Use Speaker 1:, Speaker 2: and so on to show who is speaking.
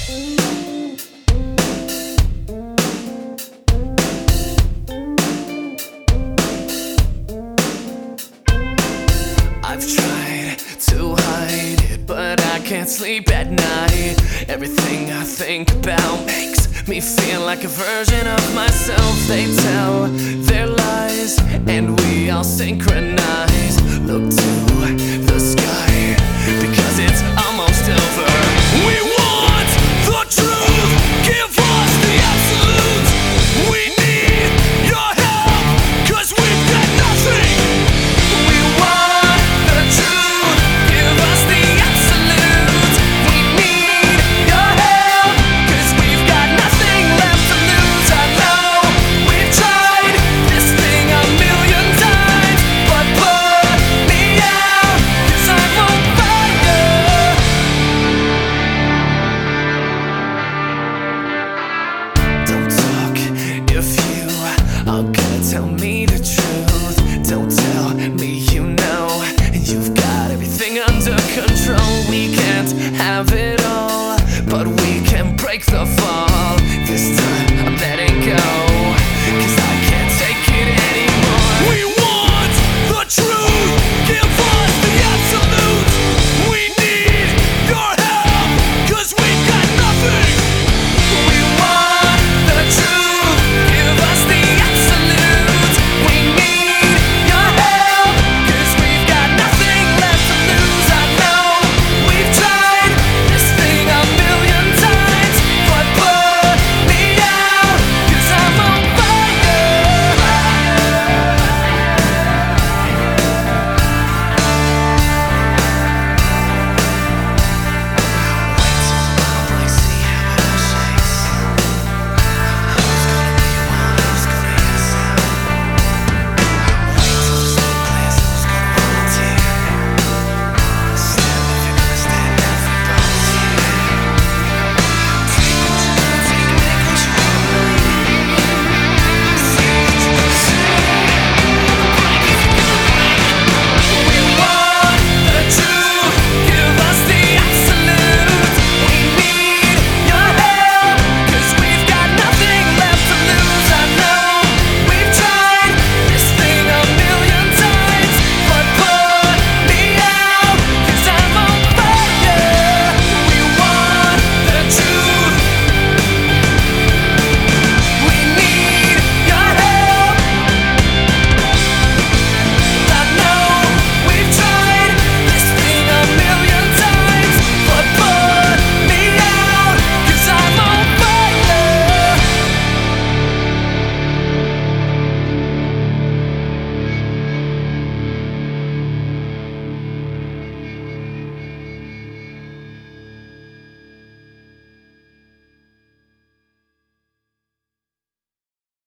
Speaker 1: I've tried to hide it, but I can't sleep at night. Everything I think about makes me feel like a version of myself. They tell their lies, and we all synchronize. Look to the sky, because it's almost over. We want the truth, give us the absolute. We need your help, cause we've got nothing. We want the truth, give us the absolute. We need your help, cause we've got nothing left to lose. I know we've tried this thing a million times, but put me out, cause I'm on fire. Don't talk if you are gonna tell me the truth. Don't tell me you know you've got everything under control. We can't have it all, but we can break the fall. This time I'm letting go.